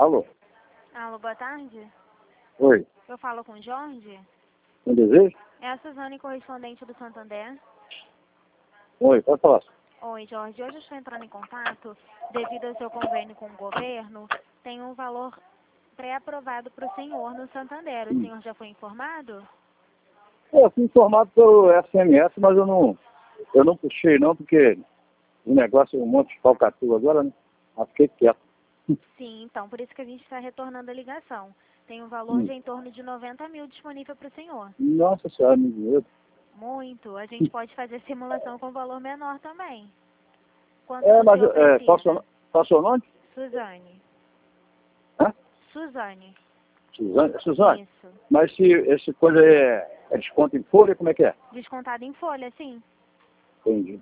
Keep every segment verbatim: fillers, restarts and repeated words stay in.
Alô? Alô, boa tarde. Oi. Eu falo com o Jorge? Com desejo? É a Suzane, correspondente do Santander. Oi, pode falar. Oi, Jorge. Hoje eu estou entrando em contato devido ao seu convênio com o governo. Tem um valor pré-aprovado para o senhor no Santander. O Hum. senhor já foi informado? Eu fui informado pelo S M S, mas eu não, eu não puxei não, porque o negócio é um monte de falcatrua agora, né? Mas fiquei quieto. Sim, então, por isso que a gente está retornando a ligação. Tem um valor Hum. de em torno de noventa mil disponível para o senhor. Nossa senhora, me dinheiro. Muito. A gente pode fazer simulação com valor menor também. Quanto É, que o mas senhor é, qual o seu, precisa? no- qual o seu nome? Suzane. Hã? Suzane. Suzane? Suzane, Isso. mas se esse coisa é, é desconto em folha, como é que é? Descontado em folha, sim. Entendi.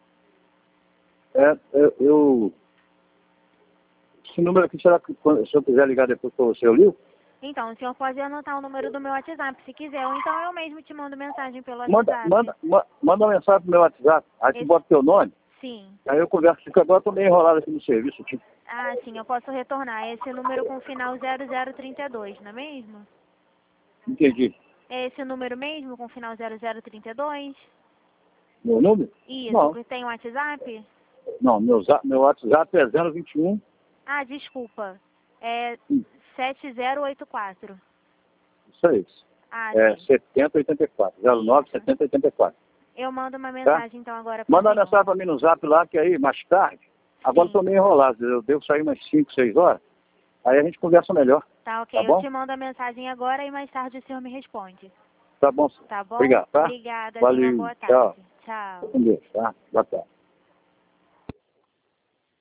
É, eu, eu... Esse número aqui, será que quando- se eu quiser ligar depois para você, eu ligo? Então, o senhor pode anotar o número do meu WhatsApp, se quiser. Ou então eu mesmo te mando mensagem pelo Manda, WhatsApp. manda, ma- manda uma mensagem pro meu WhatsApp, aí tu Esse- bota teu nome, Sim. aí eu converso, porque agora eu tô meio enrolado aqui no serviço, tipo. Ah, sim, eu posso retornar. Esse número com final zero zero trinta e dois, não é mesmo? Entendi. É esse número mesmo com final zero zero trinta e dois? Meu número? Isso, Não, que tem WhatsApp? não, meu, za- meu WhatsApp é zero vinte e um, Ah, desculpa. É hum, sete zero oito quatro. isso aí, Ah, é sim. setenta oitenta e quatro, zero nove Isso. setenta oitenta e quatro, Eu mando uma tá? mensagem então agora pro Manda uma senhor. mensagem pra mim no zap lá, que aí, mais tarde, agora eu tô Sim. meio enrolado, eu devo sair umas cinco, seis horas, aí a gente conversa melhor, Tá ok, tá eu bom? te mando a mensagem agora e mais tarde o senhor me responde. Tá bom, Tá bom? obrigado, tá? Obrigada, tenha uma Valeu, boa tchau. tarde. Tchau. Com Deus, tá? Boa tarde.